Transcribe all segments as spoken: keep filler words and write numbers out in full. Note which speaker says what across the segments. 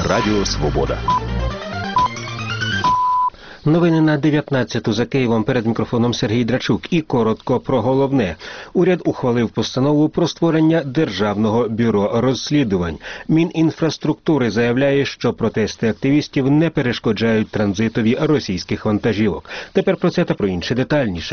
Speaker 1: Радіо Свобода.
Speaker 2: Новини на дев'ятнадцяту за Києвом, перед мікрофоном Сергій Драчук. І коротко про головне. Уряд ухвалив постанову про створення Державного бюро розслідувань. Мінінфраструктури заявляє, що протести активістів не перешкоджають транзитові російських вантажівок. Тепер про це та про інше детальніше.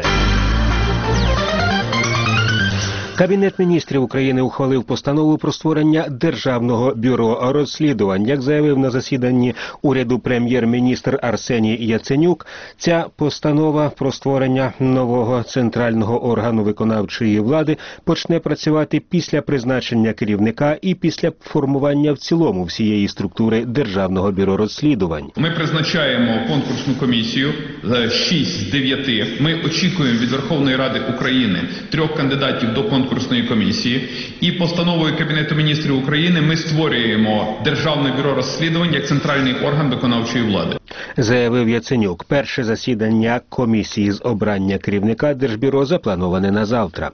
Speaker 2: Кабінет міністрів України ухвалив постанову про створення Державного бюро розслідувань. Як заявив на засіданні уряду прем'єр-міністр Арсеній Яценюк, ця постанова про створення нового центрального органу виконавчої влади почне працювати після призначення керівника і після формування в цілому всієї структури Державного бюро розслідувань.
Speaker 3: Ми призначаємо конкурсну комісію шість з дев'яти. Ми очікуємо від Верховної Ради України трьох кандидатів до конкурсної конкурсної комісії, і постановою Кабінету міністрів України ми створюємо Державне бюро розслідувань як центральний орган виконавчої влади.
Speaker 2: Заявив Яценюк. Перше засідання комісії з обрання керівника Держбюро заплановане на завтра.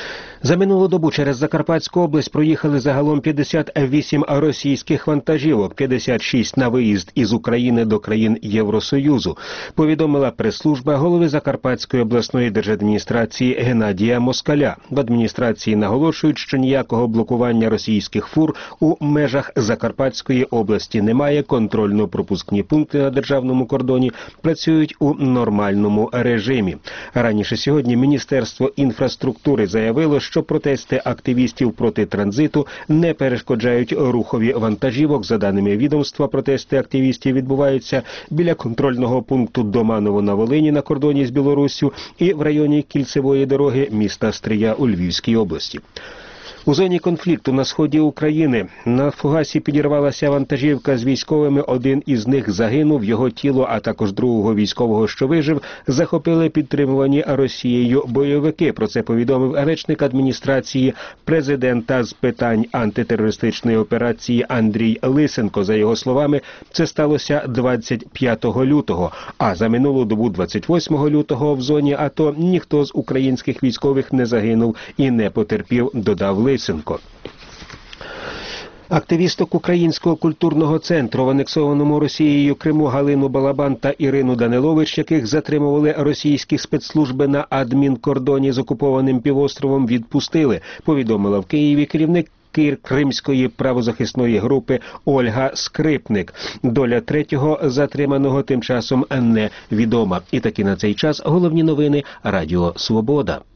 Speaker 2: За минулу добу через Закарпатську область проїхали загалом п'ятдесят вісім російських вантажівок, п'ятдесят шість на виїзд із України до країн Євросоюзу, повідомила прес-служба голови Закарпатської обласної держадміністрації Геннадія Москаля. В адміністрації наголошують, що ніякого блокування російських фур у межах Закарпатської області немає, контрольно-пропускні пункти на державному кордоні працюють у нормальному режимі. Раніше сьогодні Міністерство інфраструктури заявило, що протести активістів проти транзиту не перешкоджають рухові вантажівок. За даними відомства, протести активістів відбуваються біля контрольного пункту Доманово на Волині на кордоні з Білоруссю і в районі кільцевої дороги міста Стрия у Львівській області. У зоні конфлікту на сході України на фугасі підірвалася вантажівка з військовими. Один із них загинув, його тіло, а також другого військового, що вижив, захопили підтримувані Росією бойовики. Про це повідомив речник адміністрації президента з питань антитерористичної операції Андрій Лисенко. За його словами, це сталося двадцять п'ятого лютого, а за минулу добу двадцять восьмого лютого в зоні АТО ніхто з українських військових не загинув і не потерпів, додав Лисенко. Активісток Українського культурного центру в анексованому Росією Криму Галину Балабан та Ірину Данилович, яких затримували російські спецслужби на адмінкордоні з окупованим півостровом, відпустили, повідомила в Києві керівник Кримської правозахисної групи Ольга Скрипник. Доля третього затриманого тим часом невідома. І таки на цей час головні новини Радіо Свобода.